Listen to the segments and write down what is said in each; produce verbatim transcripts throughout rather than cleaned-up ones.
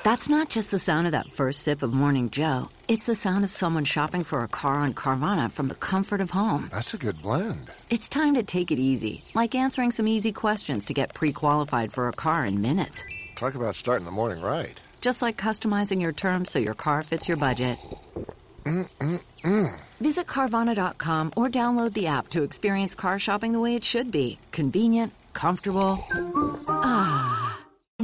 That's not just the sound of that first sip of Morning Joe. It's the sound of someone shopping for a car on Carvana from the comfort of home. That's a good blend. It's time to take it easy, like answering some easy questions to get pre-qualified for a car in minutes. Talk about starting the morning right. Just like customizing your terms so your car fits your budget. Mm-mm-mm. Visit Carvana dot com or download the app to experience car shopping the way it should be. Convenient, comfortable. Ah.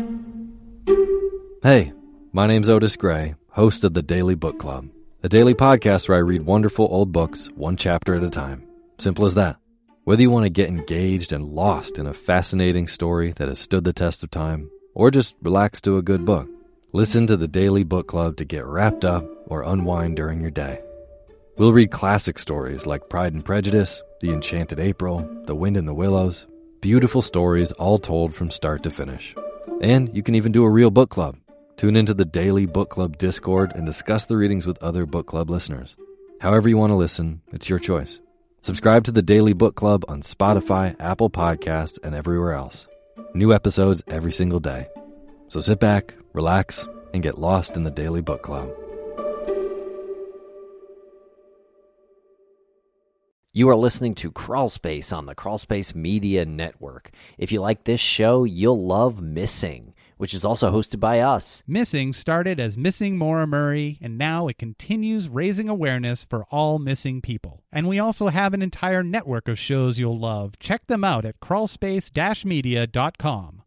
Hey, my name's Otis Gray, host of the Daily Book Club, a daily podcast where I read wonderful old books, one chapter at a time. Simple as that. Whether you want to get engaged and lost in a fascinating story that has stood the test of time, or just relax to a good book, listen to the Daily Book Club to get wrapped up or unwind during your day. We'll read classic stories like Pride and Prejudice, The Enchanted April, The Wind in the Willows, beautiful stories all told from start to finish. And you can even do a real book club. Tune into the Daily Book Club Discord and discuss the readings with other book club listeners. However you want to listen, it's your choice. Subscribe to the Daily Book Club on Spotify, Apple Podcasts, and everywhere else. New episodes every single day. So sit back, relax, and get lost in the Daily Book Club. You are listening to Crawlspace on the Crawlspace Media Network. If you like this show, you'll love Missing, which is also hosted by us. Missing started as Missing Maura Murray, and now it continues raising awareness for all missing people. And we also have an entire network of shows you'll love. Check them out at crawlspace dash media dot com.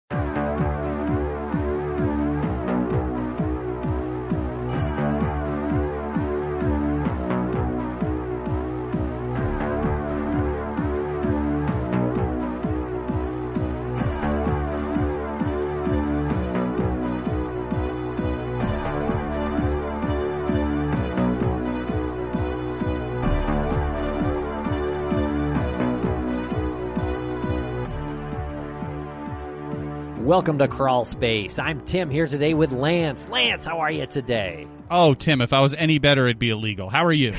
Welcome to Crawl Space. I'm Tim here today with Lance. Lance, how are you today? Oh, Tim, if I was any better, it'd be illegal. How are you?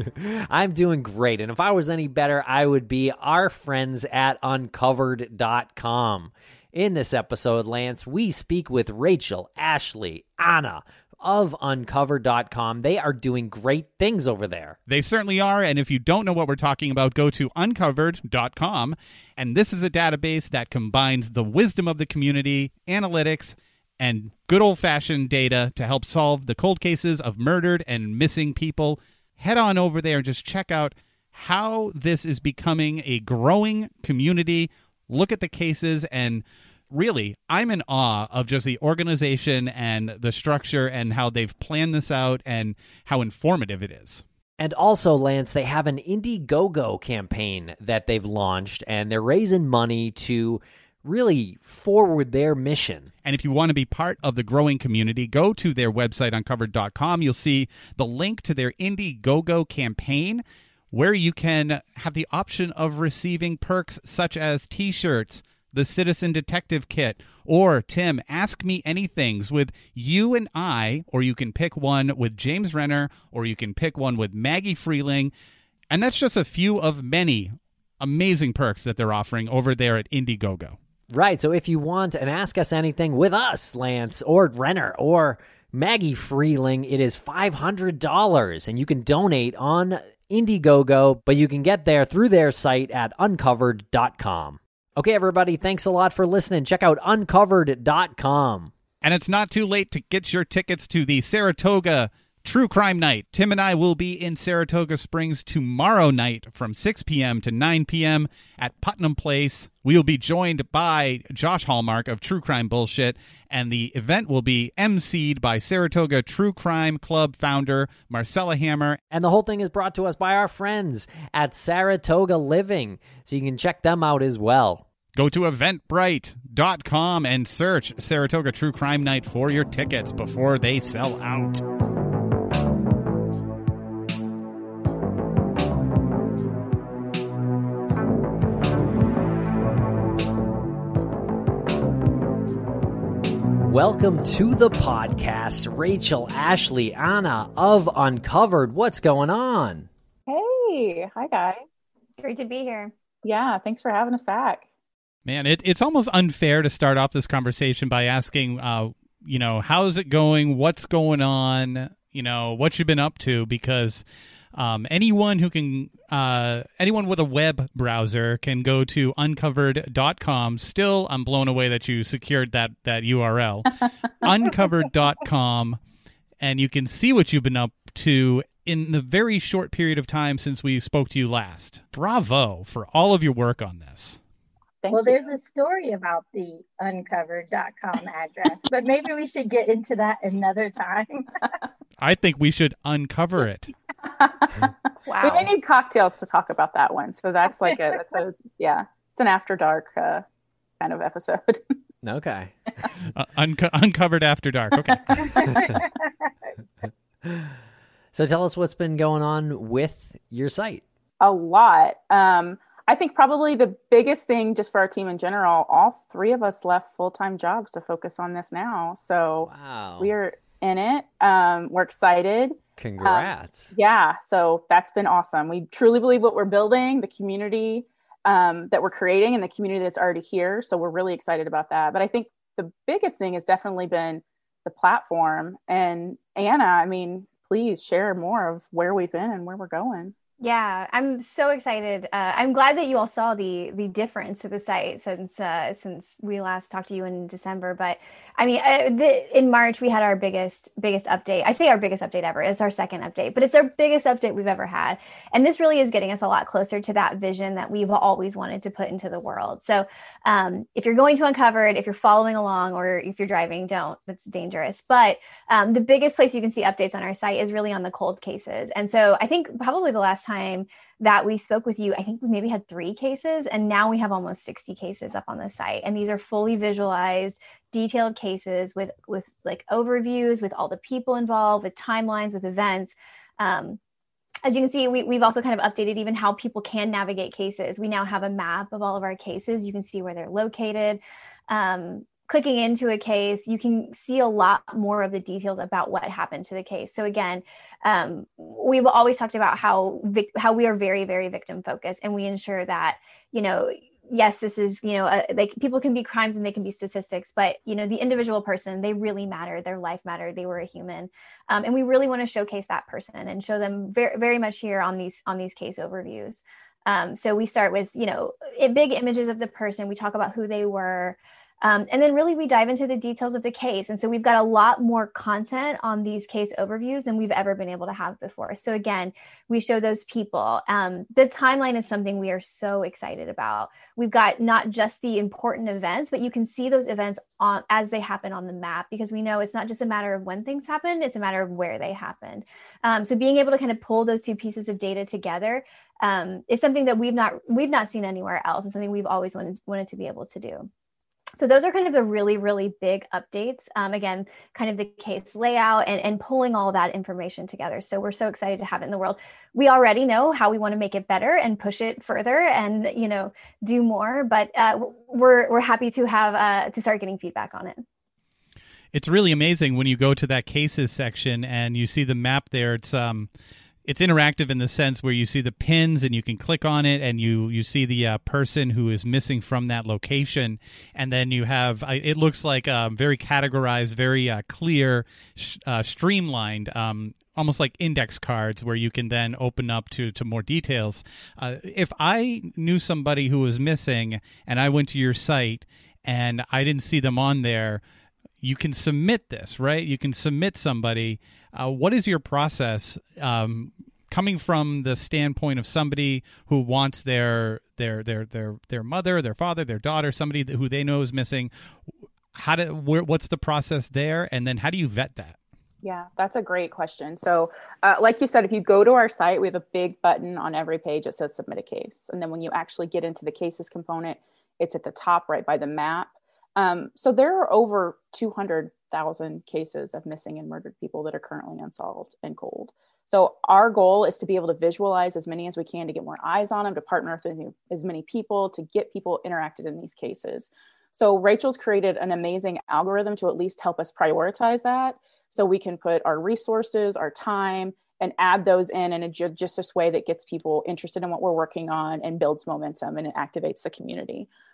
I'm doing great. And if I was any better, I would be our friends at uncovered dot com. In this episode, Lance, we speak with Rachel, Ashley, Anna of uncovered dot com. They are doing great things over there. They certainly are, and if you don't know what we're talking about, go to uncovered dot com, and this is a database that combines the wisdom of the community, analytics, and good old-fashioned data to help solve the cold cases of murdered and missing people. Head on over there and just check out how this is becoming a growing community. Look at the cases, and really, I'm in awe of just the organization and the structure and how they've planned this out and how informative it is. And also, Lance, they have an Indiegogo campaign that they've launched, and they're raising money to really forward their mission. And if you want to be part of the growing community, go to their website, uncovered dot com. You'll see the link to their Indiegogo campaign, where you can have the option of receiving perks such as T-shirts, the Citizen Detective Kit, or, Tim, Ask Me Anythings with you and I, or you can pick one with James Renner, or you can pick one with Maggie Freeling. And that's just a few of many amazing perks that they're offering over there at Indiegogo. Right, so if you want an Ask Us Anything with us, Lance, or Renner, or Maggie Freeling, it is five hundred dollars, and you can donate on Indiegogo, but you can get there through their site at uncovered dot com. Okay, everybody, thanks a lot for listening. Check out uncovered dot com. And it's not too late to get your tickets to the Saratoga True Crime Night. Tim and I will be in Saratoga Springs tomorrow night from six p.m. to nine p.m. at Putnam Place. We will be joined by Josh Hallmark of True Crime Bullshit, and the event will be emceed by Saratoga True Crime Club founder Marcella Hammer. And the whole thing is brought to us by our friends at Saratoga Living, so you can check them out as well. Go to eventbrite dot com and search Saratoga True Crime Night for your tickets before they sell out. Welcome to the podcast, Rachel, Ashley, Anna of Uncovered. What's going on? Hey, hi guys. Great to be here. Yeah, thanks for having us back. Man, it, it's almost unfair to start off this conversation by asking uh, you know, how's it going? What's going on? You know, what you've been up to, because um, anyone who can, uh, anyone with a web browser can go to uncovered dot com. Still, I'm blown away that you secured that, that U R L, uncovered dot com, and you can see what you've been up to in the very short period of time since we spoke to you last. Bravo for all of your work on this. Thank well, you. There's a story about the uncovered dot com address, but maybe we should get into that another time. I think we should uncover it. Wow. We may need cocktails to talk about that one. So that's like a, that's a, yeah, it's an after dark uh, kind of episode. Okay. uh, unco- uncovered after dark. Okay. So tell us what's been going on with your site. A lot. Um, I think probably the biggest thing just for our team in general, all three of us left full-time jobs to focus on this now. So wow. We are in it. Um, we're excited. Congrats. Um, yeah. So that's been awesome. We truly believe what we're building, the community um, that we're creating and the community that's already here. So we're really excited about that. But I think the biggest thing has definitely been the platform. And Anna, I mean, please share more of where we've been and where we're going. Yeah, I'm so excited. Uh, I'm glad that you all saw the the difference of the site since uh, since we last talked to you in December. But I mean, uh, the, in March we had our biggest biggest update. I say our biggest update ever. It's our second update, but it's our biggest update we've ever had. And this really is getting us a lot closer to that vision that we've always wanted to put into the world. So um, if you're going to Uncovered, if you're following along, or if you're driving, don't. It's dangerous. But um, the biggest place you can see updates on our site is really on the cold cases. And so I think probably the last time that we spoke with you, I think we maybe had three cases, and now we have almost sixty cases up on the site. And these are fully visualized, detailed cases with, with like overviews, with all the people involved, with timelines, with events. Um, as you can see, we, we've also kind of updated even how people can navigate cases. We now have a map of all of our cases. You can see where they're located. Um, Clicking into a case, you can see a lot more of the details about what happened to the case. So again, um, we've always talked about how vic- how we are very, very victim focused, and we ensure that, you know, yes, this is, you know, uh, like people can be crimes and they can be statistics, but you know, the individual person, they really matter. Their life mattered. They were a human, um, and we really want to showcase that person and show them very, very much here on these on these case overviews. Um, so we start with, you know, big images of the person. We talk about who they were. Um, and then really we dive into the details of the case. And so we've got a lot more content on these case overviews than we've ever been able to have before. So again, we show those people. Um, the timeline is something we are so excited about. We've got not just the important events, but you can see those events on, as they happen on the map, because we know it's not just a matter of when things happened, it's a matter of where they happened. Um, so being able to kind of pull those two pieces of data together um, is something that we've not we've not seen anywhere else, and something we've always wanted, wanted to be able to do. So those are kind of the really, really big updates. Um, again, kind of the case layout and, and pulling all that information together. So we're so excited to have it in the world. We already know how we want to make it better and push it further and, you know, do more. But uh, we're we're happy to have uh, to start getting feedback on it. It's really amazing when you go to that cases section and you see the map there. It's um. It's interactive in the sense where you see the pins and you can click on it and you, you see the uh, person who is missing from that location. And then you have, uh, it looks like um, very categorized, very uh, clear, sh- uh, streamlined, um, almost like index cards where you can then open up to, to more details. Uh, if I knew somebody who was missing and I went to your site and I didn't see them on there, you can submit this, right? You can submit somebody. Uh, what is your process um, coming from the standpoint of somebody who wants their their their their their mother, their father, their daughter, somebody that, who they know is missing? How do where, what's the process there, and then how do you vet that? Yeah, that's a great question. So, uh, like you said, if you go to our site, we have a big button on every page that says "Submit a Case," and then when you actually get into the cases component, it's at the top right by the map. Um, so there are over two hundred thousand cases of missing and murdered people that are currently unsolved and cold. So our goal is to be able to visualize as many as we can, to get more eyes on them, to partner with as, as many people, to get people interacted in these cases. So Rachel's created an amazing algorithm to at least help us prioritize that. So we can put our resources, our time, and add those in in a ju- just this way that gets people interested in what we're working on and builds momentum and it activates the community.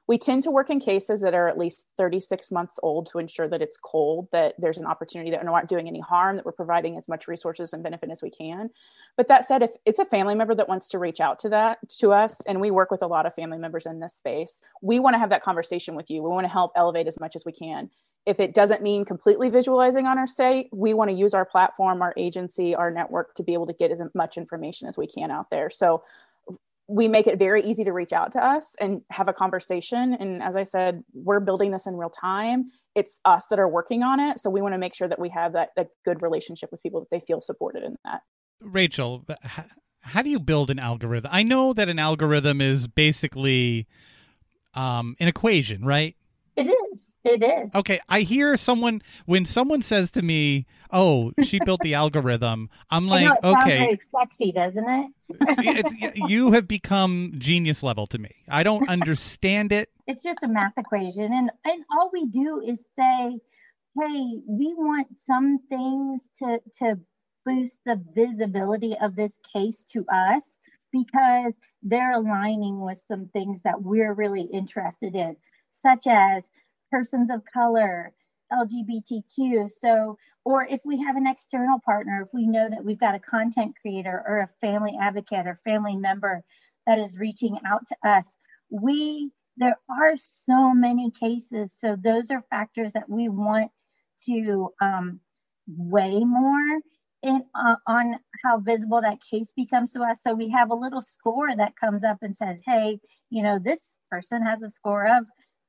We tend to work in cases that are at least thirty-six months old to ensure that it's cold, that there's an opportunity, that we're not doing any harm, that we're providing as much resources and benefit as we can. But that said, if it's a family member that wants to reach out to that to us, and we work with a lot of family members in this space, we want to have that conversation with you. We want to help elevate as much as we can. If it doesn't mean completely visualizing on our site, we want to use our platform, our agency, our network to be able to get as much information as we can out there. So we make it very easy to reach out to us and have a conversation. And as I said, we're building this in real time. It's us that are working on it. So we want to make sure that we have that, that good relationship with people, that they feel supported in that. Rachel, how do you build an algorithm? I know that an algorithm is basically um, an equation, right? It is. It is. Okay, I hear someone, when someone says to me, oh, she built the algorithm, I'm like, I know, it okay. sounds very sexy, doesn't it? it's, you have become genius level to me. I don't understand it. It's just a math equation. And, and all we do is say, hey, we want some things to, to boost the visibility of this case to us because they're aligning with some things that we're really interested in, such as persons of color, L G B T Q. So, or if we have an external partner, if we know that we've got a content creator or a family advocate or family member that is reaching out to us, we, there are so many cases. So those are factors that we want to um, weigh more in uh, on how visible that case becomes to us. So we have a little score that comes up and says, hey, you know, this person has a score of,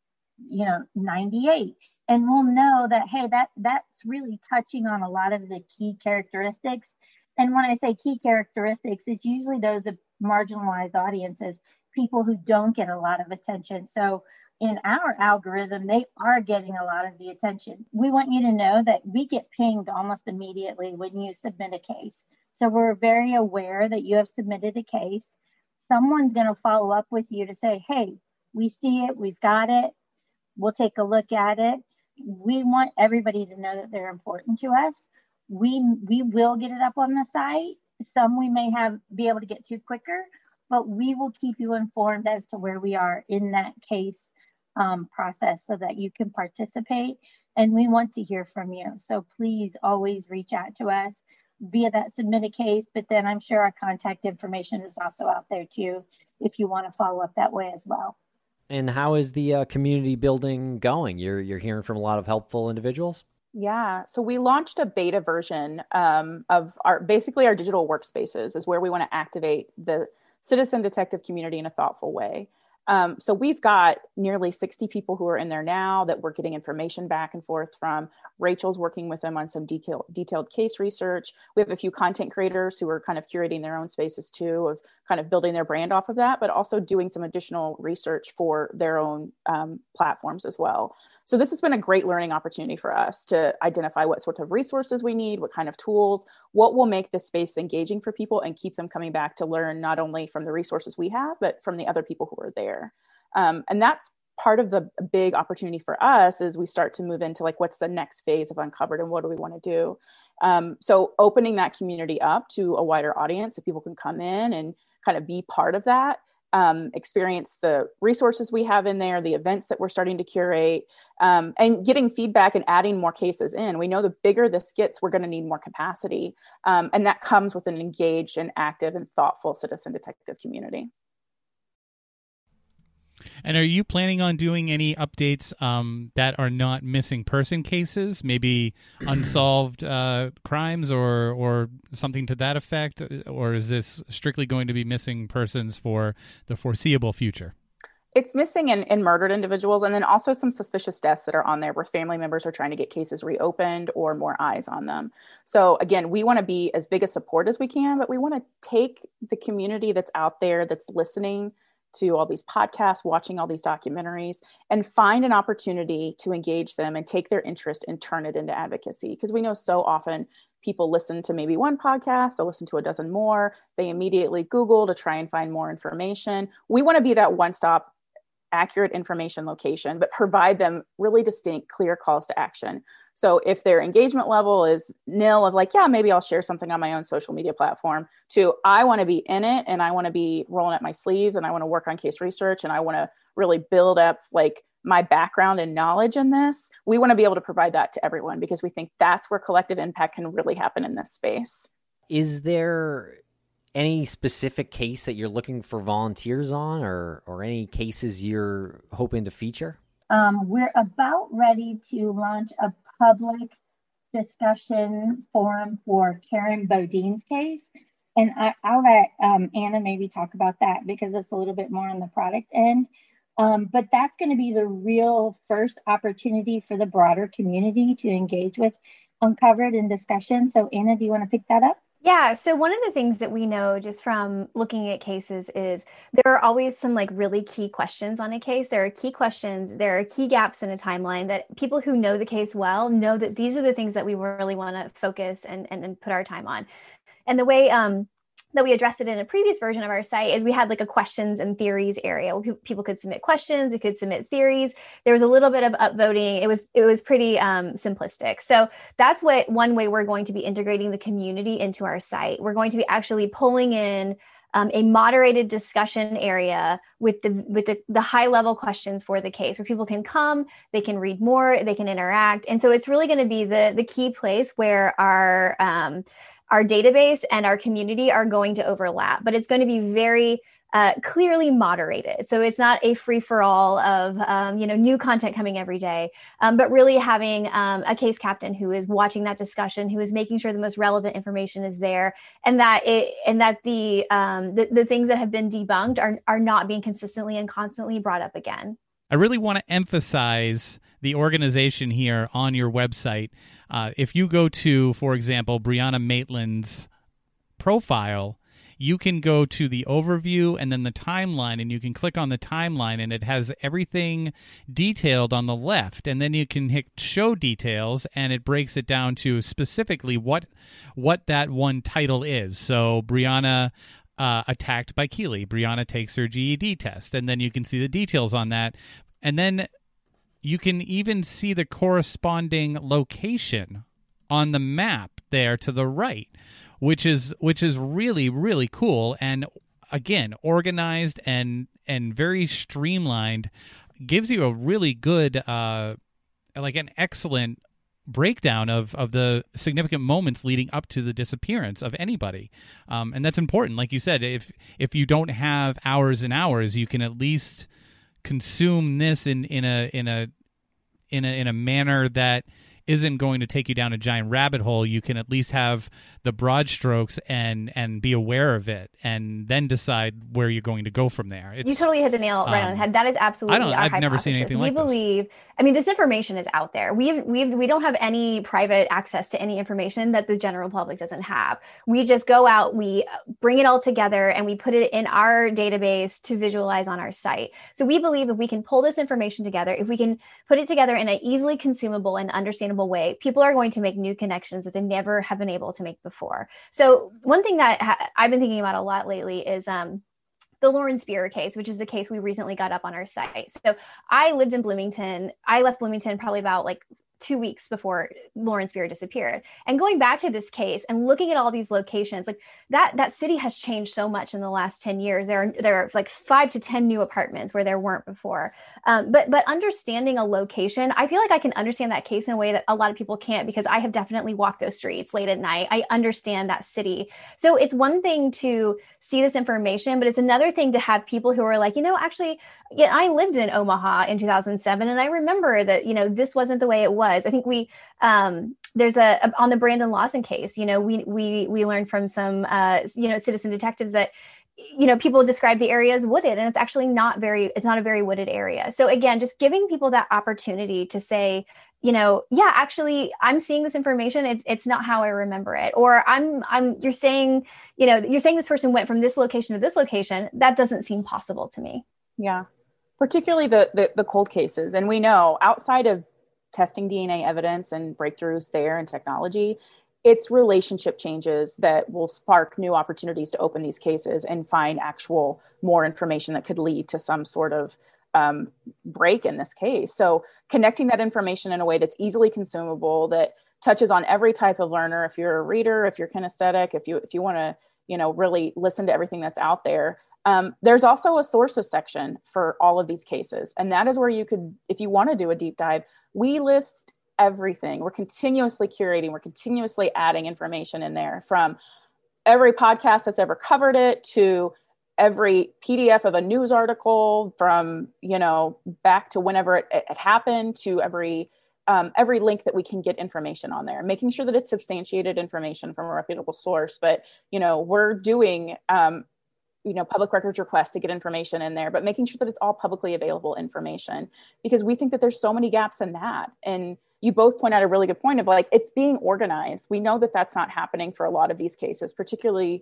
you know, ninety-eight. And we'll know that, hey, that that's really touching on a lot of the key characteristics. And when I say key characteristics, it's usually those of marginalized audiences, people who don't get a lot of attention. So in our algorithm, they are getting a lot of the attention. We want you to know that we get pinged almost immediately when you submit a case. So we're very aware that you have submitted a case. Someone's going to follow up with you to say, hey, we see it, we've got it. We'll take a look at it. We want everybody to know that they're important to us. We we will get it up on the site. Some we may have be able to get to quicker, but we will keep you informed as to where we are in that case um, process so that you can participate. And we want to hear from you. So please always reach out to us via that submit a case. But then I'm sure our contact information is also out there too, if you want to follow up that way as well. And how is the uh, community building going? You're you're hearing from a lot of helpful individuals? Yeah, so we launched a beta version um, of our, basically our digital workspaces is where we want to activate the citizen detective community in a thoughtful way. Um, so we've got nearly sixty people who are in there now that we're getting information back and forth from. Rachel's working with them on some detail, detailed case research. We have a few content creators who are kind of curating their own spaces too, of kind of building their brand off of that, but also doing some additional research for their own um, platforms as well. So this has been a great learning opportunity for us to identify what sort of resources we need, what kind of tools, what will make this space engaging for people and keep them coming back to learn not only from the resources we have, but from the other people who are there. Um, and that's part of the big opportunity for us as we start to move into like, what's the next phase of Uncovered and what do we want to do? Um, so opening that community up to a wider audience so people can come in and kind of be part of that. Um, experience the resources we have in there, the events that we're starting to curate, um, and getting feedback and adding more cases in. We know the bigger this gets, we're going to need more capacity. Um, and that comes with an engaged and active and thoughtful citizen detective community. And are you planning on doing any updates um, that are not missing person cases, maybe unsolved uh, crimes or or something to that effect? Or is this strictly going to be missing persons for the foreseeable future? It's missing in, in murdered individuals, and then also some suspicious deaths that are on there where family members are trying to get cases reopened or more eyes on them. So again, we want to be as big a support as we can, but we want to take the community that's out there that's listening to all these podcasts, watching all these documentaries, and find an opportunity to engage them and take their interest and turn it into advocacy. Because we know so often people listen to maybe one podcast, they'll listen to a dozen more, they immediately Google to try and find more information. We want to be that one-stop accurate information location, but provide them really distinct, clear calls to action. So if their engagement level is nil of like, yeah, maybe I'll share something on my own social media platform, to I want to be in it and I want to be rolling up my sleeves and I want to work on case research and I want to really build up like my background and knowledge in this, we want to be able to provide that to everyone because we think that's where collective impact can really happen in this space. Is there any specific case that you're looking for volunteers on, or or any cases you're hoping to feature? Um, we're about ready to launch a public discussion forum for Karen Bodine's case. And I, I'll let um, Anna maybe talk about that because it's a little bit more on the product end. Um, but that's going to be the real first opportunity for the broader community to engage with Uncovered in discussion. So Anna, do you want to pick that up? Yeah. So one of the things that we know just from looking at cases is there are always some like really key questions on a case. There are key questions, there are key gaps in a timeline that people who know the case well know that these are the things that we really want to focus and, and, and put our time on. And the way um, that we addressed it in a previous version of our site is we had like a questions and theories area where people could submit questions, it could submit theories. There was a little bit of upvoting. It was it was pretty um, simplistic. So that's what one way we're going to be integrating the community into our site. We're going to be actually pulling in um, a moderated discussion area with the with the, the high level questions for the case where people can come, they can read more, they can interact. And so it's really going to be the the key place where our um, our database and our community are going to overlap, but it's going to be very uh, clearly moderated. So it's not a free for all of, um, you know, new content coming every day, um, but really having um, a case captain who is watching that discussion, who is making sure the most relevant information is there, and that it, and that the, um, the, the things that have been debunked are, are not being consistently and constantly brought up again. I really want to emphasize the organization here on your website. Uh, if you go to, for example, Brianna Maitland's profile, you can go to the overview and then the timeline, and you can click on the timeline, and it has everything detailed on the left. And then you can hit show details, and it breaks it down to specifically what what that one title is. So Brianna uh, attacked by Keeley. Brianna takes her G E D test, and then you can see the details on that. And then you can even see the corresponding location on the map there to the right, which is which is really, really cool. And again, organized and and very streamlined, gives you a really good, uh, like an excellent breakdown of, of the significant moments leading up to the disappearance of anybody. Um, and that's important. Like you said, if if you don't have hours and hours, you can at least consume this in, in a in a in a in a manner that isn't going to take you down a giant rabbit hole. You can at least have the broad strokes and and be aware of it, and then decide where you're going to go from there. It's, you totally hit the nail right um, on the head. That is absolutely I don't, our I've hypothesis. never seen anything we like believe, this. I mean, this information is out there. We've, we've, we don't have any private access to any information that the general public doesn't have. We just go out, we bring it all together, and we put it in our database to visualize on our site. So we believe if we can pull this information together, if we can put it together in an easily consumable and understandable way, people are going to make new connections that they never have been able to make before. So one thing that ha- I've been thinking about a lot lately is um, the Lauren Spear case, which is a case we recently got up on our site. So I lived in Bloomington. I left Bloomington probably about like two weeks before Lauren Spear disappeared. And going back to this case and looking at all these locations, like that, that city has changed so much in the last ten years. There are, there are like five to ten new apartments where there weren't before. Um, but, but understanding a location, I feel like I can understand that case in a way that a lot of people can't, because I have definitely walked those streets late at night. I understand that city. So it's one thing to see this information, but it's another thing to have people who are like, you know, actually, yeah, I lived in Omaha in two thousand seven, and I remember that, you know, this wasn't the way it was. I think we, um, there's a, a, on the Brandon Lawson case, you know, we, we, we learned from some, uh, you know, citizen detectives that, you know, people describe the area as wooded, and it's actually not very, it's not a very wooded area. So again, just giving people that opportunity to say, you know, yeah, actually, I'm seeing this information. It's it's not how I remember it. Or I'm I'm you're saying, you know, you're saying this person went from this location to this location. That doesn't seem possible to me. Yeah, particularly the, the the cold cases. And we know outside of testing D N A evidence and breakthroughs there in technology, it's relationship changes that will spark new opportunities to open these cases and find actual more information that could lead to some sort of um, break in this case. So connecting that information in a way that's easily consumable, that touches on every type of learner. If you're a reader, if you're kinesthetic, if you if you want to, you know, really listen to everything that's out there. Um, there's also a sources section for all of these cases. And that is where you could, if you want to do a deep dive, we list everything. We're continuously curating, we're continuously adding information in there, from every podcast that's ever covered it to every P D F of a news article, from, you know, back to whenever it, it happened, to every um, every link that we can get information on there, making sure that it's substantiated information from a reputable source. But, you know, we're doing, um, you know, public records requests to get information in there, but making sure that it's all publicly available information, because we think that there's so many gaps in that. And you both point out a really good point of, like, it's being organized. We know that that's not happening for a lot of these cases, particularly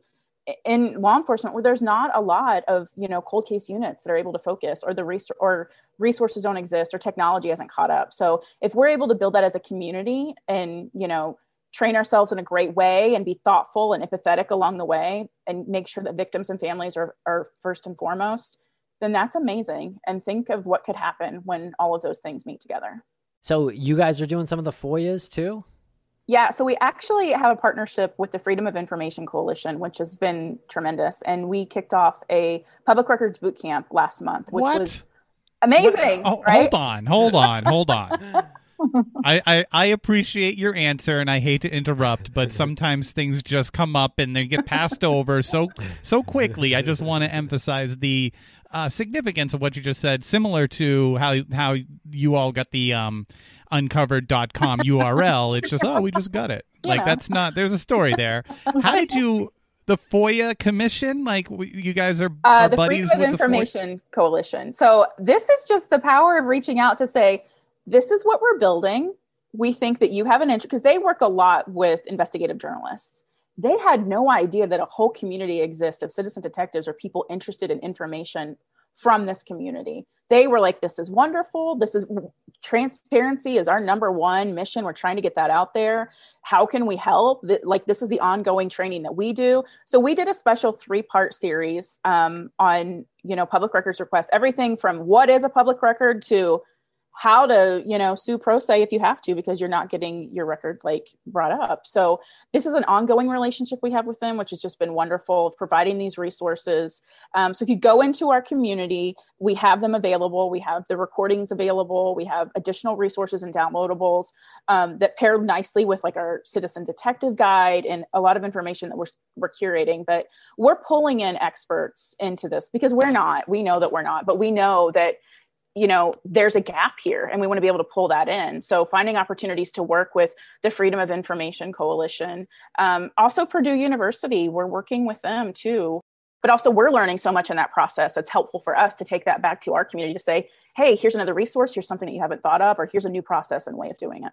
in law enforcement, where there's not a lot of, you know, cold case units that are able to focus, or the res- or resources don't exist, or technology hasn't caught up. So if we're able to build that as a community and, you know, train ourselves in a great way and be thoughtful and empathetic along the way, and make sure that victims and families are, are first and foremost, then that's amazing. And think of what could happen when all of those things meet together. So you guys are doing some of the F O I As too? Yeah, so we actually have a partnership with the Freedom of Information Coalition, which has been tremendous. And we kicked off a public records boot camp last month, which what? was amazing. What? Oh, right? Hold on, hold on, hold on. I, I, I appreciate your answer, and I hate to interrupt, but sometimes things just come up and they get passed over so so quickly. I just want to emphasize the uh, significance of what you just said, similar to how how you all got the um, uncovered dot com U R L. It's just, oh, we just got it. Like, Yeah. that's not, there's a story there. How did you, the F O I A Commission, like, you guys are, Uh, are the buddies Freedom of with the F O I A? Information Coalition. So this is just the power of reaching out to say, this is what we're building. We think that you have an interest, because they work a lot with investigative journalists. They had no idea that a whole community exists of citizen detectives or people interested in information from this community. They were like, this is wonderful. This is transparency is our number one mission. We're trying to get that out there. How can we help? Like, this is the ongoing training that we do. So we did a special three-part series um, on, you know, public records requests, everything from what is a public record to how to, you know, sue pro se if you have to, because you're not getting your record like brought up. So this is an ongoing relationship we have with them, which has just been wonderful, of providing these resources. Um, so if you go into our community, we have them available. We have the recordings available. We have additional resources and downloadables um, that pair nicely with like our citizen detective guide and a lot of information that we're, we're curating. But we're pulling in experts into this, because we're not, we know that we're not, but we know that, you know, there's a gap here, and we want to be able to pull that in. So finding opportunities to work with the Freedom of Information Coalition, um, also Purdue University, we're working with them too. But also we're learning so much in that process that's helpful for us to take that back to our community to say, hey, here's another resource, here's something that you haven't thought of, or here's a new process and way of doing it.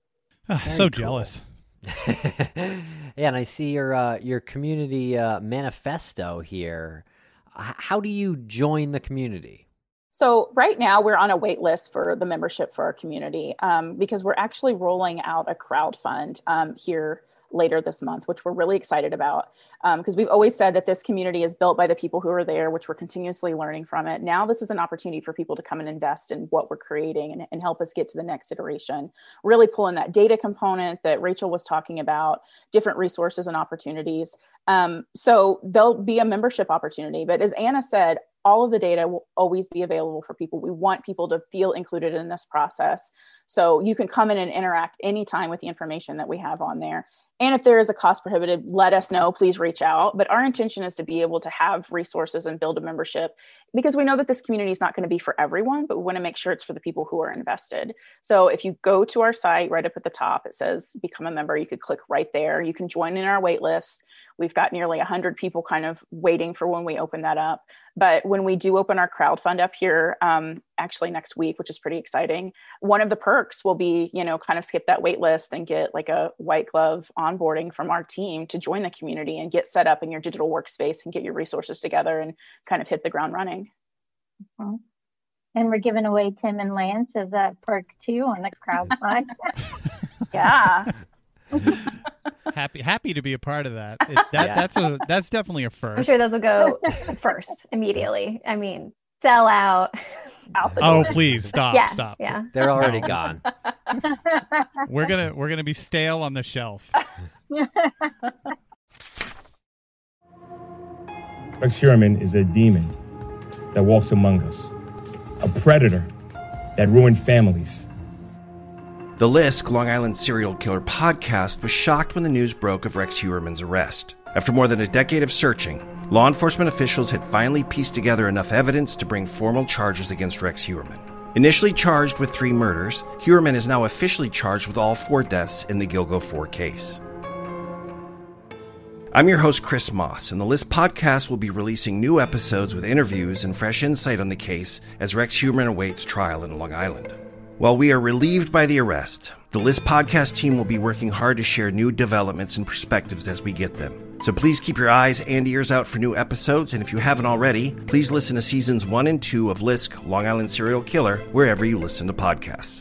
Ah, so cool. Jealous. Yeah, and I see your uh, your community uh, manifesto here. H- how do you join the community? So right now we're on a wait list for the membership for our community um, because we're actually rolling out a crowdfund um, here later this month, which we're really excited about because um, we've always said that this community is built by the people who are there, which we're continuously learning from it. Now this is an opportunity for people to come and invest in what we're creating and, and help us get to the next iteration, really pull in that data component that Rachel was talking about, different resources and opportunities. Um, so there'll be a membership opportunity, but as Anna said, all of the data will always be available for people. We want people to feel included in this process. So you can come in and interact anytime with the information that we have on there. And if there is a cost prohibitive, let us know, please reach out. But our intention is to be able to have resources and build a membership, because we know that this community is not going to be for everyone, but we want to make sure it's for the people who are invested. So if you go to our site, right up at the top, it says become a member. You could click right there. You can join in our wait list. We've got nearly one hundred people kind of waiting for when we open that up. But when we do open our crowdfund up here, um, actually next week, which is pretty exciting, one of the perks will be, you know, kind of skip that wait list and get like a white glove onboarding from our team to join the community and get set up in your digital workspace and get your resources together and kind of hit the ground running. Mm-hmm. And we're giving away Tim and Lance as a perk too on the crowdfund. Yeah. happy happy to be a part of that. It, that Yes. That's a that's definitely a first. I'm sure those will go first immediately. I mean, sell out. out the Oh, door. please stop, yeah, stop. yeah. They're already No. gone. We're gonna we're gonna be stale on the shelf. Rex Heuermann is a demon that walks among us, a predator that ruined families. The Lisk, Long Island serial killer podcast, was shocked when the news broke of Rex Heuermann's arrest. After more than a decade of searching, law enforcement officials had finally pieced together enough evidence to bring formal charges against Rex Heuermann. Initially charged with three murders, Heuermann is now officially charged with all four deaths in the Gilgo four case. I'm your host, Chris Moss, and the List podcast will be releasing new episodes with interviews and fresh insight on the case as Rex Heuermann awaits trial in Long Island. While we are relieved by the arrest, the List podcast team will be working hard to share new developments and perspectives as we get them. So please keep your eyes and ears out for new episodes, and if you haven't already, please listen to seasons one and two of Lisk, Long Island Serial Killer, wherever you listen to podcasts.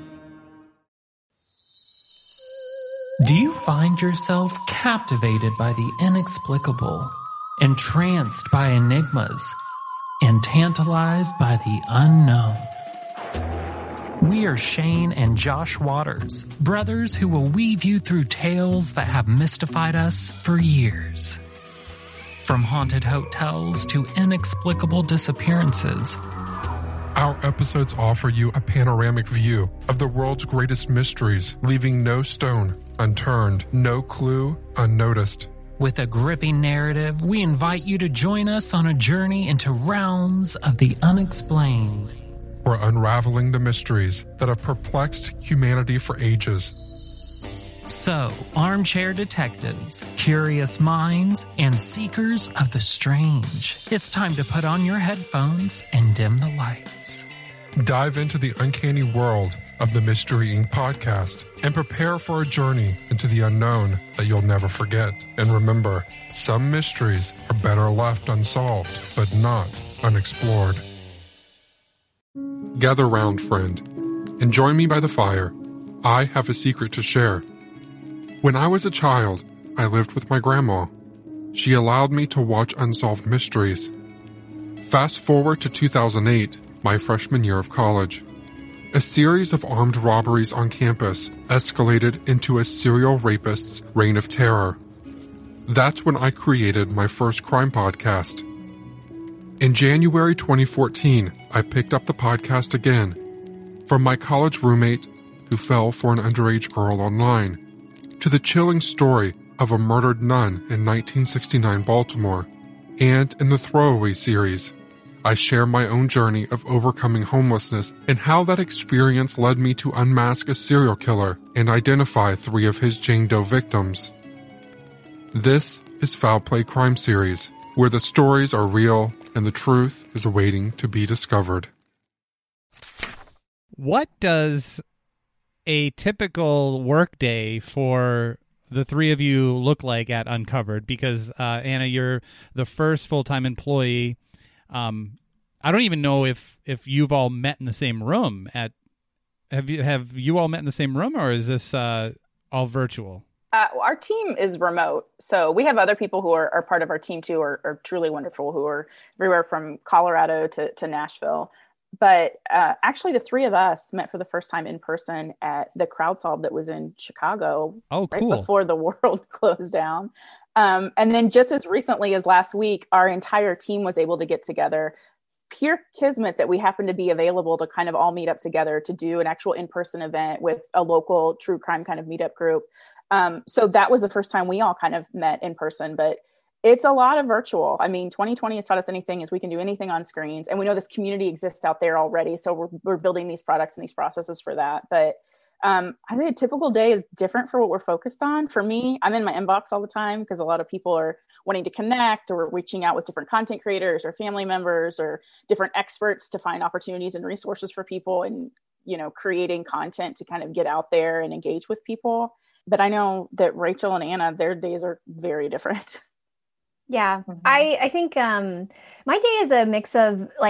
Do you find yourself captivated by the inexplicable, entranced by enigmas, and tantalized by the unknown? We are Shane and Josh Waters, brothers who will weave you through tales that have mystified us for years. From haunted hotels to inexplicable disappearances, our episodes offer you a panoramic view of the world's greatest mysteries, leaving no stone unturned, no clue unnoticed. With a gripping narrative, we invite you to join us on a journey into realms of the unexplained. We're unraveling the mysteries that have perplexed humanity for ages. So, armchair detectives, curious minds, and seekers of the strange, it's time to put on your headphones and dim the lights. Dive into the uncanny world of the Mystery Incorporated podcast and prepare for a journey into the unknown that you'll never forget. And remember, some mysteries are better left unsolved, but not unexplored. Gather round, friend, and join me by the fire. I have a secret to share. When I was a child, I lived with my grandma. She allowed me to watch unsolved mysteries. Fast forward to two thousand eight, my freshman year of college. A series of armed robberies on campus escalated into a serial rapist's reign of terror. That's when I created my first crime podcast. In January twenty fourteen, I picked up the podcast again. From my college roommate who fell for an underage girl online, to the chilling story of a murdered nun in nineteen sixty-nine Baltimore, and in the Throwaway series, I share my own journey of overcoming homelessness and how that experience led me to unmask a serial killer and identify three of his Jane Doe victims. This is Foul Play Crime Series, where the stories are real and the truth is waiting to be discovered. What does a typical workday for the three of you look like at Uncovered? Because, uh, Anna, you're the first full-time employee. Um, I don't even know if, if you've all met in the same room. At have you have you all met in the same room, or is this uh, all virtual? Uh, our team is remote, so we have other people who are, are part of our team too, are, are truly wonderful, who are everywhere from Colorado to, to Nashville. But uh, actually, the three of us met for the first time in person at the CrowdSolve that was in Chicago. Oh, cool. Right before the world closed down. Um, and then just as recently as last week, our entire team was able to get together. Pure kismet that we happened to be available to kind of all meet up together to do an actual in-person event with a local true crime kind of meetup group. Um, so that was the first time we all kind of met in person, but it's a lot of virtual. I mean, twenty twenty has taught us anything is we can do anything on screens, and we know this community exists out there already. So we're, we're building these products and these processes for that. But um, I think a typical day is different for what we're focused on. For me, I'm in my inbox all the time because a lot of people are wanting to connect or reaching out with different content creators or family members or different experts to find opportunities and resources for people, and, you know, creating content to kind of get out there and engage with people. But I know that Rachel and Anna, their days are very different. Yeah, mm-hmm. I, I think um, my day is a mix of, like,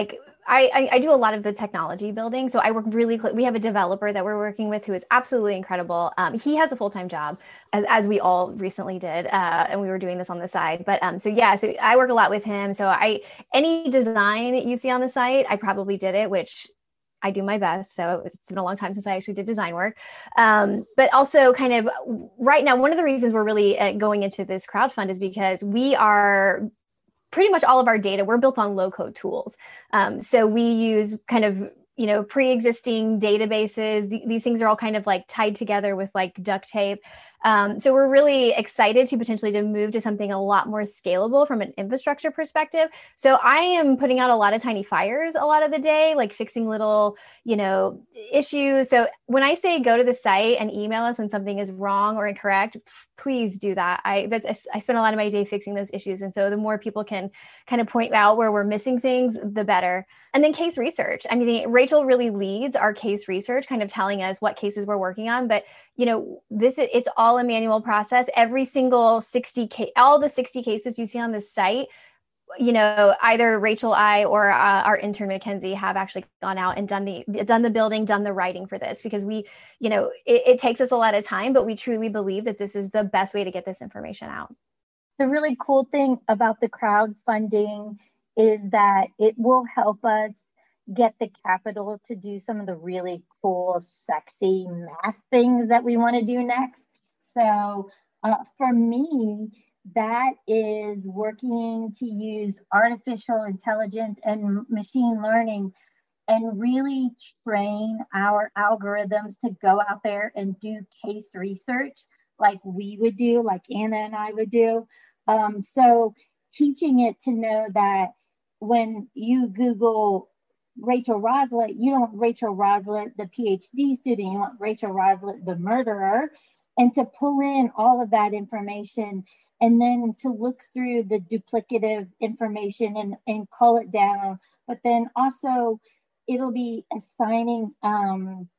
I, I, I do a lot of the technology building. So I work really close. We have a developer that we're working with who is absolutely incredible. Um, he has a full-time job, as, as we all recently did. Uh, and we were doing this on the side. But um, so yeah, so I work a lot with him. So I any design you see on the site, I probably did it, which I do my best. So it's been a long time since I actually did design work. Um, but also kind of right now, one of the reasons we're really uh, going into this crowdfund is because we are pretty much all of our data, we're built on low code tools. Um, so we use kind of, you know, pre-existing databases. Th- these things are all kind of like tied together with like duct tape. Um, so we're really excited to potentially to move to something a lot more scalable from an infrastructure perspective. So I am putting out a lot of tiny fires a lot of the day, like fixing little, you know, issues. So when I say go to the site and email us when something is wrong or incorrect, please do that. I that, I spend a lot of my day fixing those issues. And so the more people can kind of point out where we're missing things, the better. And then case research. I mean, Rachel really leads our case research, kind of telling us what cases we're working on. But, you know, this is, it's all a manual process. Every single sixty case, all the sixty cases you see on this site, you know, either Rachel, I, or uh, our intern Mackenzie have actually gone out and done the done the building, done the writing for this, because we, you know, it, it takes us a lot of time, but we truly believe that this is the best way to get this information out. The really cool thing about the crowdfunding is that it will help us get the capital to do some of the really cool, sexy math things that we want to do next. So uh, for me, that is working to use artificial intelligence and machine learning and really train our algorithms to go out there and do case research like we would do, like Anna and I would do. Um, so teaching it to know that when you Google Rachel Roslett, you don't want Rachel Roslett, the PhD student, you want Rachel Roslett, the murderer, and to pull in all of that information and then to look through the duplicative information and, and call it down. But then also it'll be assigning um,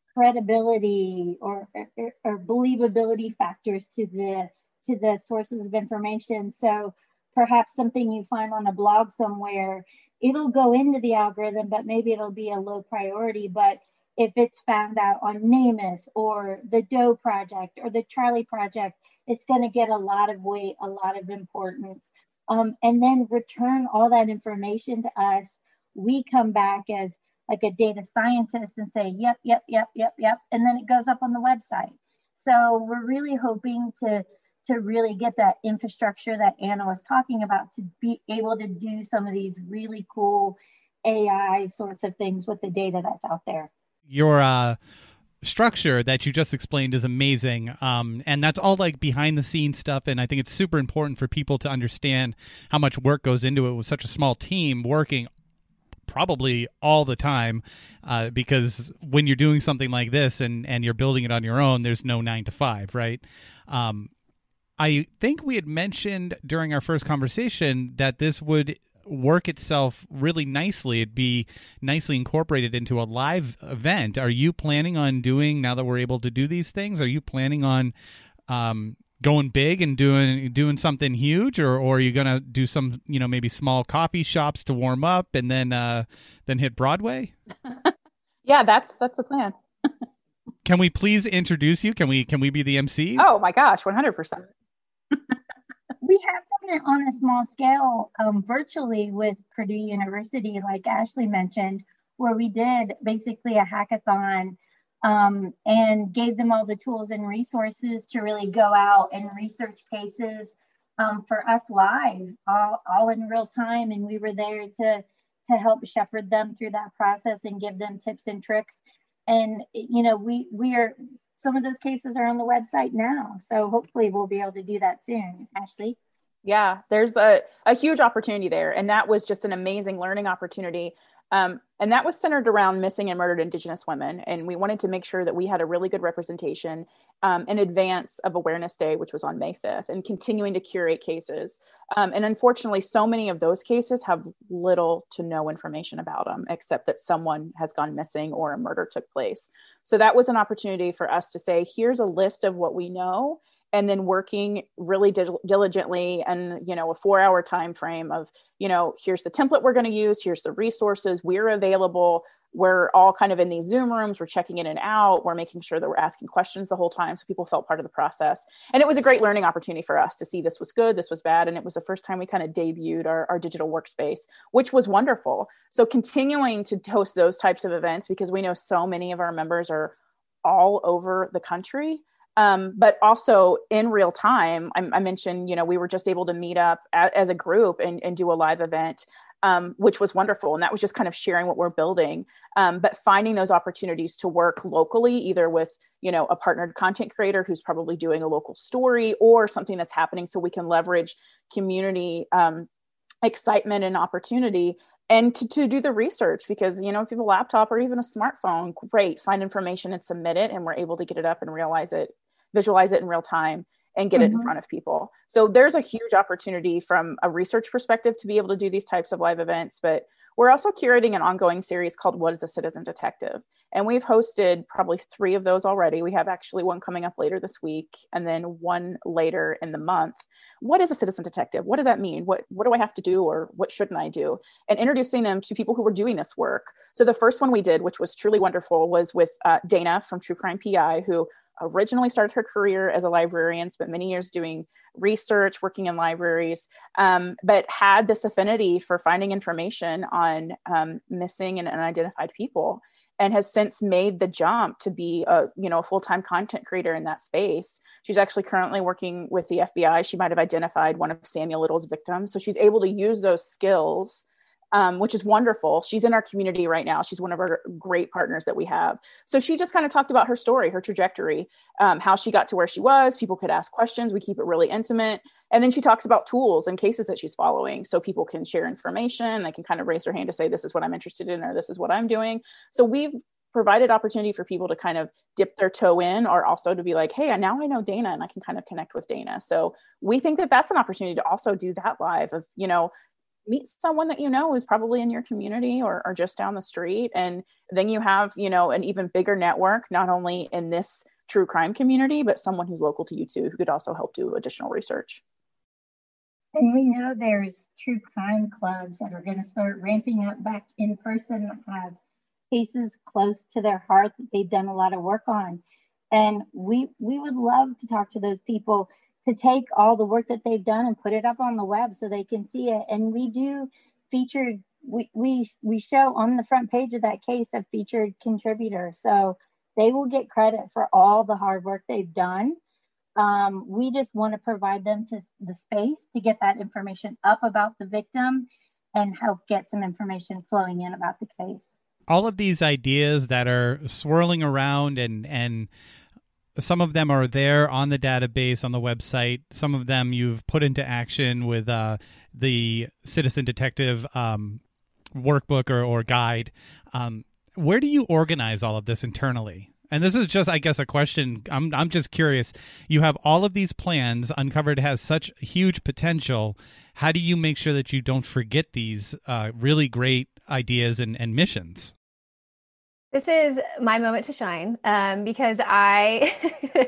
credibility or, or, or believability factors to the, to the sources of information. So perhaps something you find on a blog somewhere, it'll go into the algorithm, but maybe it'll be a low priority. But if it's found out on NamUs or the Doe Project or the Charlie Project, it's going to get a lot of weight, a lot of importance. Um, and then return all that information to us. We come back as like a data scientist and say, yep, yep, yep, yep, yep. And then it goes up on the website. So we're really hoping to to really get that infrastructure that Anna was talking about, to be able to do some of these really cool A I sorts of things with the data that's out there. Your uh, structure that you just explained is amazing. Um, and that's all like behind the scenes stuff. And I think it's super important for people to understand how much work goes into it with such a small team working probably all the time, uh, because when you're doing something like this and, and you're building it on your own, there's no nine to five, right? Um, I think we had mentioned during our first conversation that this would work itself really nicely. It'd be nicely incorporated into a live event. Are you planning on doing, now that we're able to do these things, are you planning on um, going big and doing doing something huge, or, or are you going to do some, you know, maybe small coffee shops to warm up and then uh, then hit Broadway? Yeah, that's that's the plan. Can we please introduce you? Can we can we be the M Cs? Oh my gosh, one hundred percent. We have done it on a small scale um, virtually with Purdue University, like Ashley mentioned, where we did basically a hackathon um, and gave them all the tools and resources to really go out and research cases um, for us live, all, all in real time. And we were there to, to help shepherd them through that process and give them tips and tricks. And, you know, we, we are, some of those cases are on the website now. So hopefully we'll be able to do that soon. Ashley? Yeah, there's a, a huge opportunity there. And that was just an amazing learning opportunity. Um, and that was centered around missing and murdered Indigenous women. And we wanted to make sure that we had a really good representation um, in advance of Awareness Day, which was on May fifth, and continuing to curate cases. Um, and unfortunately, so many of those cases have little to no information about them, except that someone has gone missing or a murder took place. So that was an opportunity for us to say, here's a list of what we know. and then working really dil- diligently and, you know, a four hour time frame of, you know, here's the template we're going to use, here's the resources, we're available. We're all kind of in these Zoom rooms, we're checking in and out, we're making sure that we're asking questions the whole time so people felt part of the process. And it was a great learning opportunity for us to see this was good, this was bad. And it was the first time we kind of debuted our, our digital workspace, which was wonderful. So continuing to host those types of events, because we know so many of our members are all over the country. Um, but also in real time, I, I mentioned, you know, we were just able to meet up a, as a group and, and do a live event, um, which was wonderful. And that was just kind of sharing what we're building, um, but finding those opportunities to work locally, either with, you know, a partnered content creator who's probably doing a local story or something that's happening so we can leverage community um, excitement and opportunity. And to, to do the research, because, you know, if you have a laptop or even a smartphone, great, find information and submit it. And we're able to get it up and realize it, visualize it in real time and get mm-hmm. it in front of people. So there's a huge opportunity from a research perspective to be able to do these types of live events. But we're also curating an ongoing series called What is a Citizen Detective? And we've hosted probably three of those already. We have actually one coming up later this week and then one later in the month. What is a citizen detective? What does that mean? What, what do I have to do or what shouldn't I do? And introducing them to people who were doing this work. So the first one we did, which was truly wonderful, was with uh, Dana from True Crime P I, who originally started her career as a librarian, spent many years doing research, working in libraries, um, but had this affinity for finding information on um, missing and unidentified people, and has since made the jump to be a, you know, a full-time content creator in that space. She's actually currently working with the F B I. She might have identified one of Samuel Little's victims. So she's able to use those skills, um, which is wonderful. She's in our community right now. She's one of our great partners that we have. So she just kind of talked about her story, her trajectory, um, how she got to where she was. People could ask questions. We keep it really intimate. And then she talks about tools and cases that she's following so people can share information. They can kind of raise their hand to say, this is what I'm interested in, or this is what I'm doing. So we've provided opportunity for people to kind of dip their toe in, or also to be like, hey, now I know Dana and I can kind of connect with Dana. So we think that that's an opportunity to also do that live of, you know, meet someone that you know is probably in your community or, or just down the street. And then you have, you know, an even bigger network, not only in this true crime community, but someone who's local to you too, who could also help do additional research. And we know there's true crime clubs that are going to start ramping up back in person, have cases close to their heart that they've done a lot of work on. And we we would love to talk to those people to take all the work that they've done and put it up on the web so they can see it. And we do featured, we we we show on the front page of that case a featured contributor. So they will get credit for all the hard work they've done. Um, we just want to provide them to the space to get that information up about the victim and help get some information flowing in about the case. All of these ideas that are swirling around, and and some of them are there on the database on the website. Some of them you've put into action with uh, the Citizen Detective um, workbook or, or guide. Um, where do you organize all of this internally? And this is just, I guess, a question. I'm I'm just curious. You have all of these plans. Uncovered has such huge potential. How do you make sure that you don't forget these uh, really great ideas and, and missions? This is my moment to shine um, because I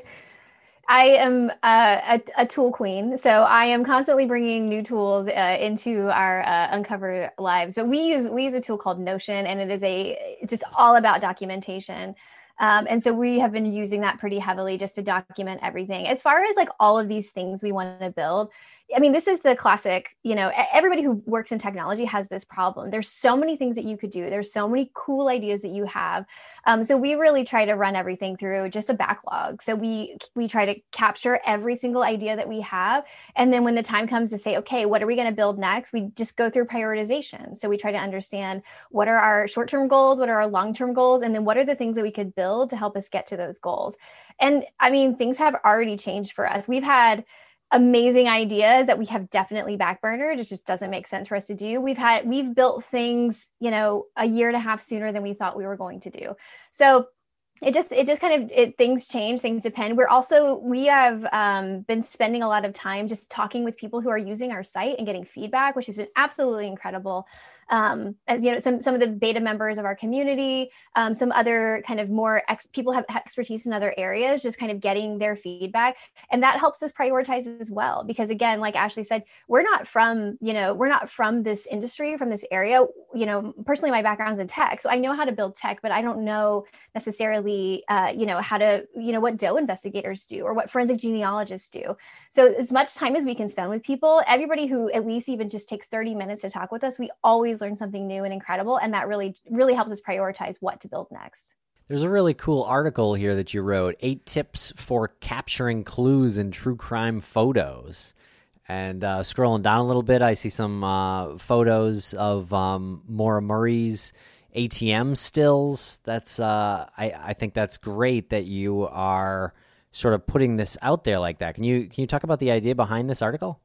I am uh, a, a tool queen. So I am constantly bringing new tools uh, into our uh, Uncover lives. But we use we use a tool called Notion, and it is a it's just all about documentation. Um, and so we have been using that pretty heavily just to document everything. As far as like all of these things we want to build, I mean, this is the classic, you know, everybody who works in technology has this problem. There's so many things that you could do. There's so many cool ideas that you have. Um, so we really try to run everything through just a backlog. So we we try to capture every single idea that we have. And then when the time comes to say, okay, what are we going to build next? We just go through prioritization. So we try to understand what are our short-term goals, what are our long-term goals, and then what are the things that we could build to help us get to those goals. And I mean, things have already changed for us. We've had amazing ideas that we have definitely backburnered. It just doesn't make sense for us to do. We've had, we've built things, you know, a year and a half sooner than we thought we were going to do. So it just, it just kind of, it, things change, things depend. We're also, we have um, been spending a lot of time just talking with people who are using our site and getting feedback, which has been absolutely incredible. um, as you know, some some of the beta members of our community, um, some other kind of more ex- people have expertise in other areas, just kind of getting their feedback, and that helps us prioritize as well. Because again, like Ashley said, we're not from you know we're not from this industry, from this area. You know, personally, my background's in tech, so I know how to build tech, but I don't know necessarily uh, you know how to you know what Doe investigators do or what forensic genealogists do. So as much time as we can spend with people, everybody who at least even just takes thirty minutes to talk with us, we always learn something new and incredible. And that really, really helps us prioritize what to build next. There's a really cool article here that you wrote, eight tips for capturing clues in true crime photos. And uh, scrolling down a little bit, I see some uh, photos of um, Maura Murray's A T M stills. That's uh, I, I think that's great that you are sort of putting this out there like that. Can you can you talk about the idea behind this article?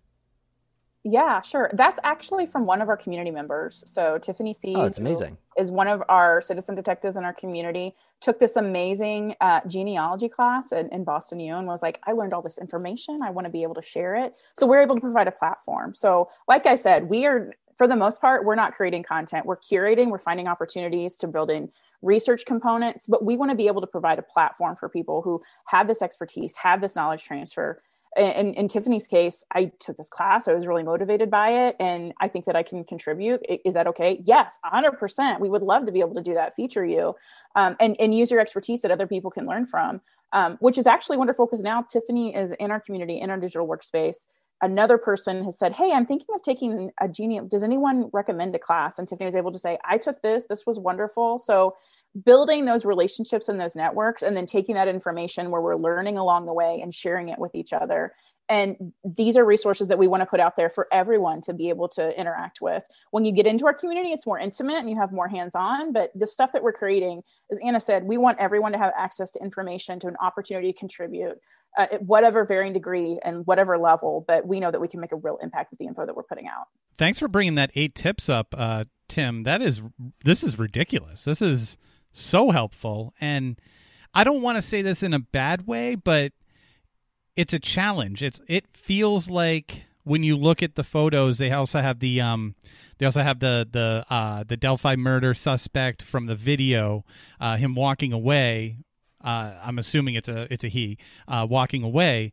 Yeah, sure. That's actually from one of our community members. So Tiffany C. Oh, that's amazing. Is one of our citizen detectives in our community, took this amazing uh, genealogy class in, in Boston U and was like, I learned all this information. I want to be able to share it. So we're able to provide a platform. So like I said, we are, for the most part, we're not creating content. We're curating, we're finding opportunities to build in research components, but we want to be able to provide a platform for people who have this expertise, have this knowledge transfer. In, in Tiffany's case, I took this class. I was really motivated by it. And I think that I can contribute. Is that okay? Yes, one hundred percent. We would love to be able to do that, feature you, um, and, and use your expertise that other people can learn from, um, which is actually wonderful because now Tiffany is in our community, in our digital workspace. Another person has said, hey, I'm thinking of taking a gene. Does anyone recommend a class? And Tiffany was able to say, I took this. This was wonderful. So building those relationships and those networks, and then taking that information where we're learning along the way and sharing it with each other. And these are resources that we want to put out there for everyone to be able to interact with. When you get into our community, it's more intimate and you have more hands-on, but the stuff that we're creating, as Anna said, we want everyone to have access to information, to an opportunity to contribute uh, at whatever varying degree and whatever level, but we know that we can make a real impact with the info that we're putting out. Thanks for bringing that eight tips up, uh, Tim. That is, this is ridiculous. This is so helpful. And I don't want to say this in a bad way, but it's a challenge. It's it feels like when you look at the photos, they also have the um they also have the the uh the Delphi murder suspect from the video, uh him walking away. Uh I'm assuming it's a it's a he uh walking away.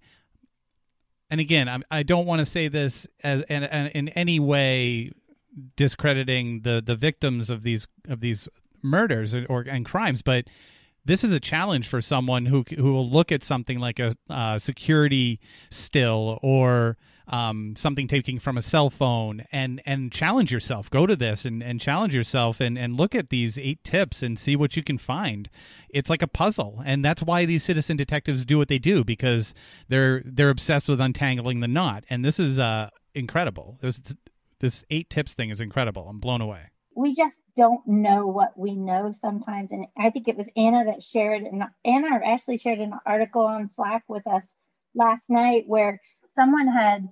And again, I I don't want to say this as in, in any way discrediting the the victims of these of these murders or, or and crimes, but this is a challenge for someone who who will look at something like a uh, security still or um, something taken from a cell phone and and challenge yourself. Go to this and, and challenge yourself and, and look at these eight tips and see what you can find. It's like a puzzle, and that's why these citizen detectives do what they do, because they're they're obsessed with untangling the knot. And this is uh, incredible. This this eight tips thing is incredible. I'm blown away. We just don't know what we know sometimes. And I think it was Anna that shared, and Anna actually shared an article on Slack with us last night where someone had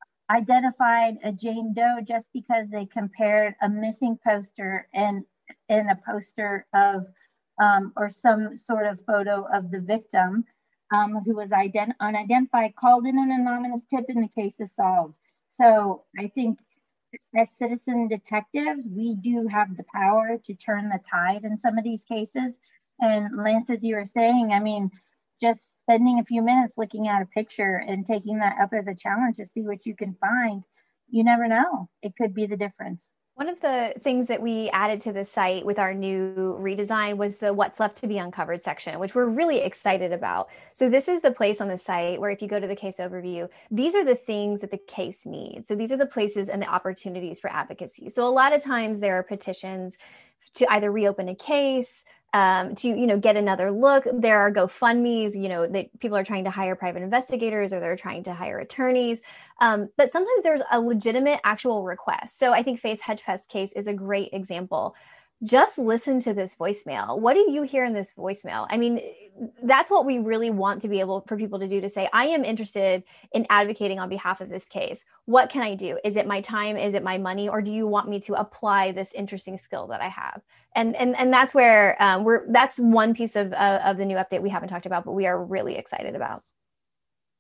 identified a Jane Doe just because they compared a missing poster and, and a poster of, um, or some sort of photo of the victim um, who was ident- unidentified, called in an anonymous tip, and the case is solved. So I think as citizen detectives, we do have the power to turn the tide in some of these cases. And Lance, as you were saying, I mean, just spending a few minutes looking at a picture and taking that up as a challenge to see what you can find, you never know. It could be the difference. One of the things that we added to the site with our new redesign was the What's Left to be Uncovered section, which we're really excited about. So this is the place on the site where if you go to the case overview, these are the things that the case needs. So these are the places and the opportunities for advocacy. So a lot of times there are petitions to either reopen a case, um, to, you know, get another look. There are GoFundMes, you know, that people are trying to hire private investigators or they're trying to hire attorneys. Um, but sometimes there's a legitimate actual request. So I think Faith Hedgepeth's case is a great example. Just listen to this voicemail. What do you hear in this voicemail? I mean, that's what we really want to be able for people to do, to say, I am interested in advocating on behalf of this case. What can I do? Is it my time? Is it my money? Or do you want me to apply this interesting skill that I have? And and and that's where um, we're, that's one piece of, uh, of the new update we haven't talked about, but we are really excited about.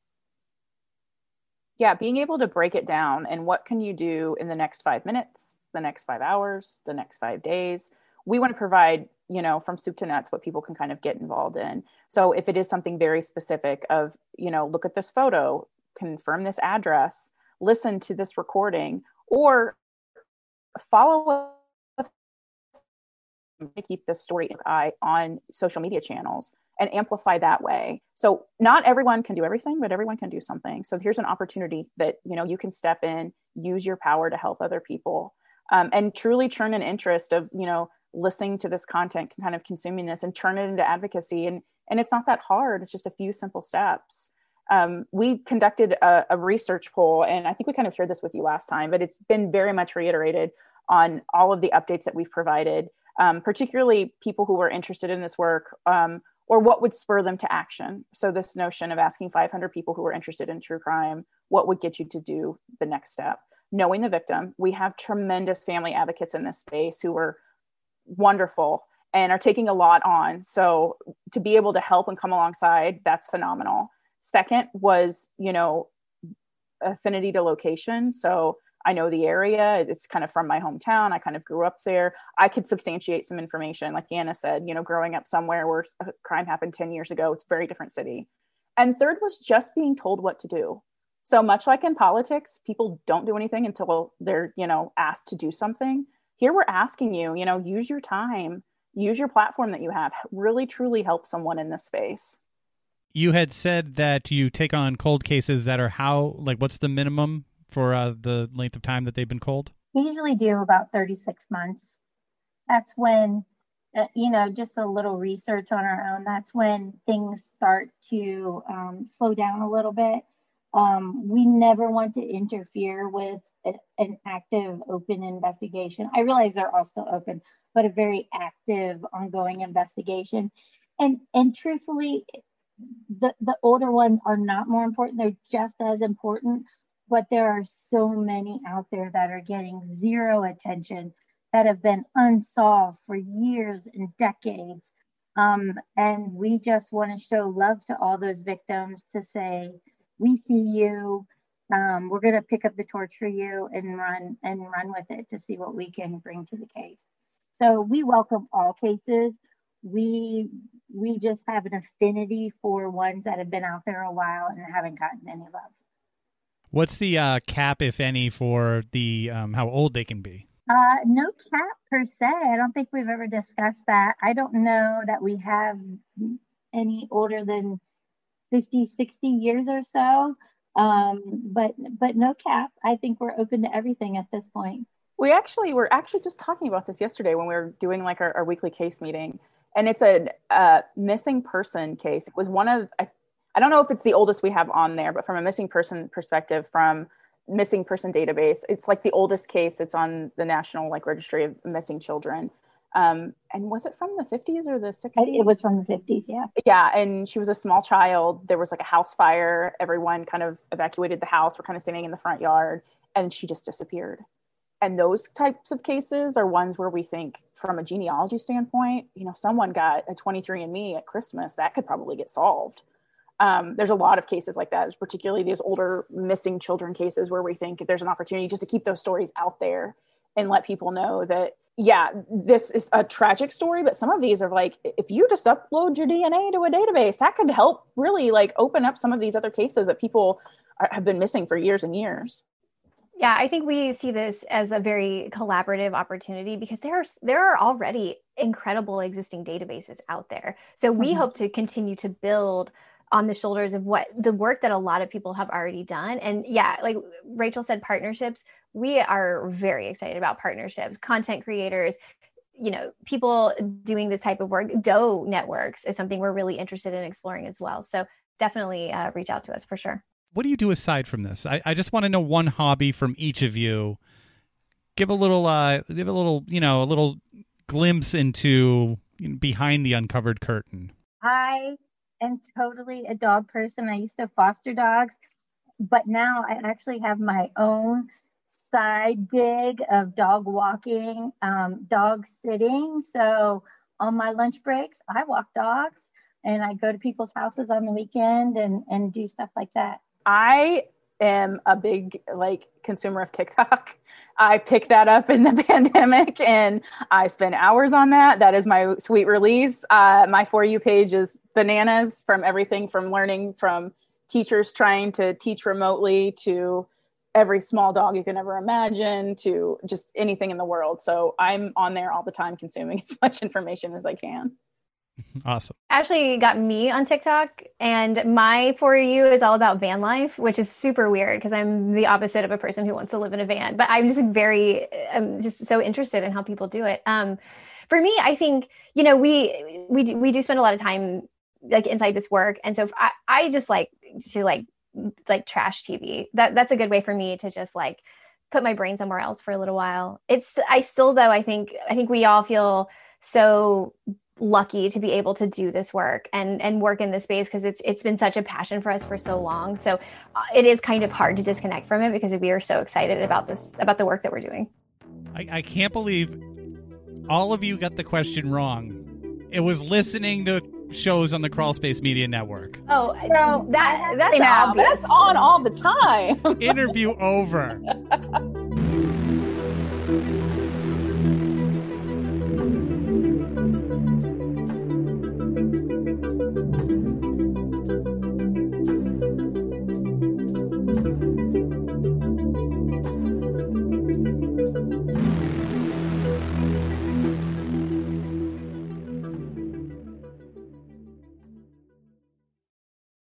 Yeah, being able to break it down and what can you do in the next five minutes? the next five hours, the next five days. We want to provide, you know, from soup to nuts, what people can kind of get involved in. So if it is something very specific of, you know, look at this photo, confirm this address, listen to this recording, or follow to keep this story eye on social media channels and amplify that way. So not everyone can do everything, but everyone can do something. So here's an opportunity that, you know, you can step in, use your power to help other people, um, and truly turn an interest of, you know, listening to this content, kind of consuming this, and turn it into advocacy. And, and it's not that hard. It's just a few simple steps. Um, we conducted a, a research poll, and I think we kind of shared this with you last time, but it's been very much reiterated on all of the updates that we've provided, um, particularly people who are interested in this work, um, or what would spur them to action. So this notion of asking five hundred people who are interested in true crime, what would get you to do the next step? Knowing the victim. We have tremendous family advocates in this space who are wonderful and are taking a lot on. So to be able to help and come alongside, that's phenomenal. Second was, you know, affinity to location. So I know the area, it's kind of from my hometown. I kind of grew up there. I could substantiate some information. Like Anna said, you know, growing up somewhere where a crime happened ten years ago, it's a very different city. And third was just being told what to do. So much like in politics, people don't do anything until they're, you know, asked to do something. Here we're asking you, you know, use your time, use your platform that you have, really, truly help someone in this space. You had said that you take on cold cases that are how, like, what's the minimum for uh, the length of time that they've been cold? We usually do about thirty-six months. That's when, uh, you know, just a little research on our own, that's when things start to um, slow down a little bit. Um, we never want to interfere with a, an active, open investigation. I realize they're all still open, but a very active, ongoing investigation. And and truthfully, the, the older ones are not more important. They're just as important, but there are so many out there that are getting zero attention, that have been unsolved for years and decades. Um, and we just want to show love to all those victims to say, we see you, um, we're going to pick up the torch for you and run and run with it to see what we can bring to the case. So we welcome all cases. We we just have an affinity for ones that have been out there a while and haven't gotten any love. What's the uh, cap, if any, for the um, how old they can be? Uh, no cap per se. I don't think we've ever discussed that. I don't know that we have any older than fifty, sixty years or so. Um, but but no cap. I think we're open to everything at this point. We actually were actually just talking about this yesterday when we were doing like our, our weekly case meeting. And it's a, a missing person case. It was one of, I, I don't know if it's the oldest we have on there, but from a missing person perspective, from missing person database, it's like the oldest case that's on the National like Registry of Missing Children. Um, and was it from the fifties or the sixties? It was from the fifties, yeah. Yeah, and she was a small child. There was like a house fire. Everyone kind of evacuated the house. We're kind of standing in the front yard, and she just disappeared. And those types of cases are ones where we think from a genealogy standpoint, you know, someone got a twenty-three and me at Christmas, that could probably get solved. Um, there's a lot of cases like that, particularly these older missing children cases where we think there's an opportunity just to keep those stories out there and let people know that, yeah, this is a tragic story, but some of these are like, if you just upload your D N A to a database, that could help really like open up some of these other cases that people are, have been missing for years and years. Yeah, I think we see this as a very collaborative opportunity because there are, there are already incredible existing databases out there. So we mm-hmm. hope to continue to build on the shoulders of what the work that a lot of people have already done. And yeah, like Rachel said, partnerships, we are very excited about partnerships, content creators, you know, people doing this type of work. Doe networks is something we're really interested in exploring as well. So definitely uh, reach out to us for sure. What do you do aside from this? I, I just want to know one hobby from each of you. Give a little, uh, give a little, you know, a little glimpse into you know, behind the uncovered curtain. I am totally a dog person. I used to foster dogs, but now I actually have my own side gig of dog walking, um, dog sitting. So on my lunch breaks, I walk dogs and I go to people's houses on the weekend and, and do stuff like that. I am a big like consumer of TikTok. I picked that up in the pandemic and I spend hours on that. That is my sweet release. Uh, my For You page is bananas, from everything from learning from teachers trying to teach remotely to every small dog you can ever imagine to just anything in the world. So I'm on there all the time consuming as much information as I can. Awesome. Actually got me on TikTok, and my For You is all about van life, which is super weird because I'm the opposite of a person who wants to live in a van, but I'm just very, I'm just so interested in how people do it. Um, for me, I think, you know, we, we, do, we do spend a lot of time like inside this work. And so I, I just like to like, like trash T V. That that's a good way for me to just like put my brain somewhere else for a little while. It's, I still, though, I think, I think we all feel so lucky to be able to do this work and and work in this space because it's it's been such a passion for us for so long. So uh, it is kind of hard to disconnect from it because we are so excited about this, about the work that we're doing. I, I can't believe all of you got the question wrong. It was listening to shows on the Crawl Space Media Network. Oh, no, that that's now, obvious. That's on all the time. Interview over.